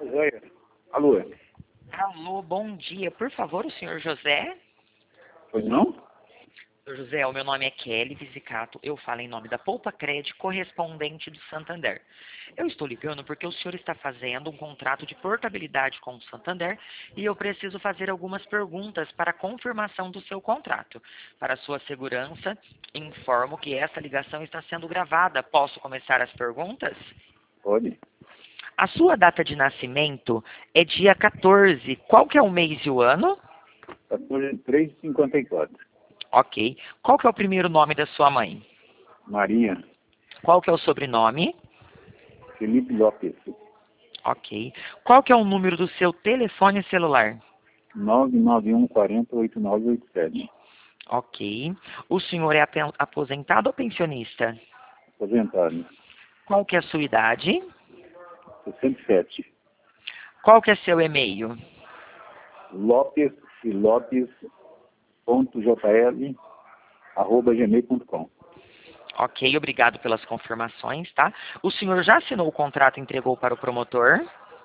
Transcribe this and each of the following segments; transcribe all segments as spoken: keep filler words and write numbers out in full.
Oi. Alô? Alô, bom dia. Por favor, o senhor José? Pois não? Senhor José, o meu nome é Kelly Visicato. Eu falo em nome da Poupa Cred, correspondente do Santander. Eu estou ligando porque o senhor está fazendo um contrato de portabilidade com o Santander e eu preciso fazer algumas perguntas para a confirmação do seu contrato. Para sua segurança, informo que essa ligação está sendo gravada. Posso começar as perguntas? Pode. A sua data de nascimento é dia quatorze. Qual que é o mês e o ano? quatorze de três de cinquenta e quatro. Ok. Qual que é o primeiro nome da sua mãe? Maria. Qual que é o sobrenome? Felipe Lopes. Ok. Qual que é o número do seu telefone celular? nove nove um quatro zero oito nove oito sete. Ok. O senhor é apen- aposentado ou pensionista? Aposentado. Qual que é a sua idade? sessenta e sete. Qual que é seu e-mail? Lopes e Lopes ponto jl arroba gmail ponto com. Ok, obrigado pelas confirmações, tá? O senhor já assinou o contrato e entregou para o promotor?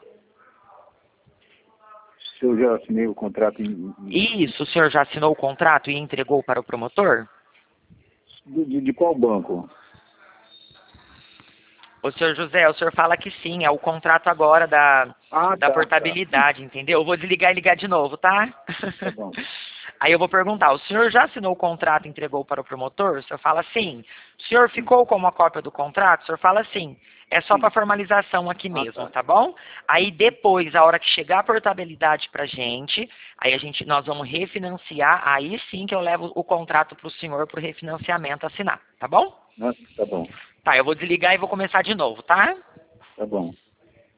Se eu já assinei o contrato em, em- Isso, o senhor já assinou o contrato e entregou para o promotor? de, de- de qual banco? Ô, senhor José, o senhor fala que sim, é o contrato agora da, Ah, da tá, tá. portabilidade, entendeu? Eu vou desligar e ligar de novo, tá? Tá bom. Aí eu vou perguntar, o senhor já assinou o contrato e entregou para o promotor? O senhor fala sim. O senhor ficou com uma cópia do contrato? O senhor fala sim. É só para formalização aqui Ah, mesmo, tá. tá bom? Aí depois, a hora que chegar a portabilidade pra gente, aí a gente, nós vamos refinanciar, aí sim que eu levo o contrato pro senhor pro refinanciamento assinar, tá bom? Ah, tá bom. Tá, eu vou desligar e vou começar de novo, tá? Tá bom.